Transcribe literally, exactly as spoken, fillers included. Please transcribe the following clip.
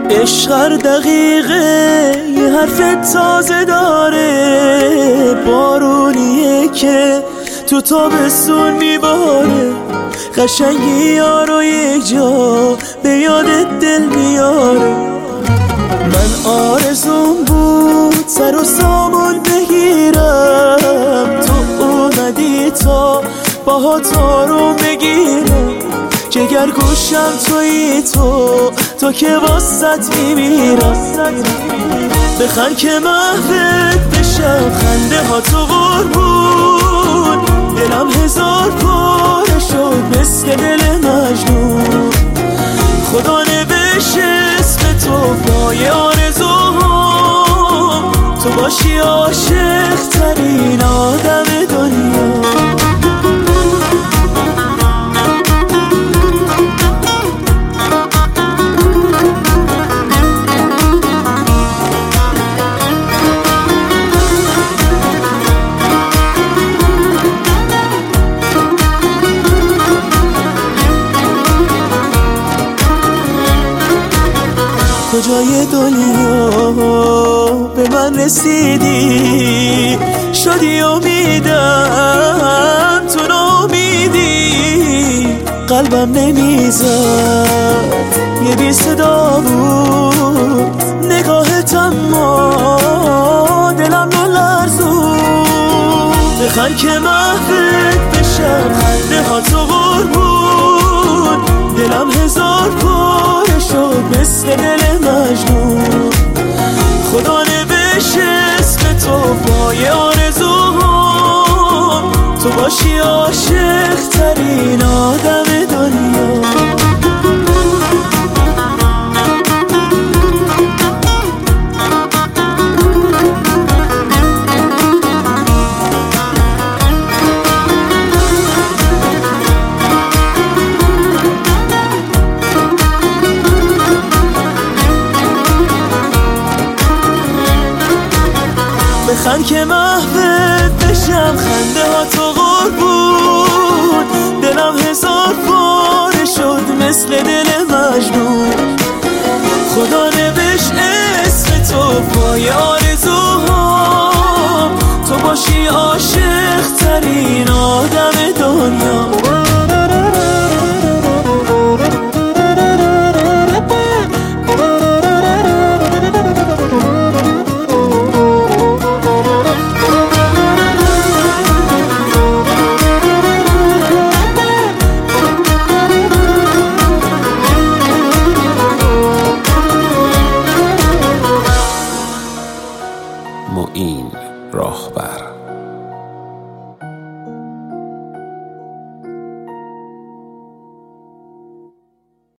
عشق هر دقیقه یه حرف تازه داره، بارونیه که تو تابستون میباره، قشنگی یارو یک جا به یادت دل میاره. من آرزون بود سر و سامون بگیرم، تو اومدی تا باهات آروم بگیرم، جگر گوشم تویی تو، تو که واسط میمیرم. بخند که محوت بشم، خنده ها تو قربون، دلم هزار پاره شد مثل دل مجنون. خدا نوشت اسم تو پای آرزوهام، تو باشی عاشق ترین آدم دنیا. کجای دنیا به من رسیدی، شدی امیدم تو ناامیدی، قلبم نمیزد یه بی صدا بود، نگاهت اما دلم نلرزون. بخند که محوت بشم، خنده ها تو قربون، دلم هزار پاره شد مثل دل مجنون. خدا نوشت اسم تو پای آرزوهام، تو باشی عاشق ترین آدم دنیا. بخند که محوت بشم، خنده ها تو قربون، دلم هزار پاره شد مثل دل مجنون. خدا نوشت اسم تو پای آرزوهام، تو باشی عاشق ترین آدم دنیا.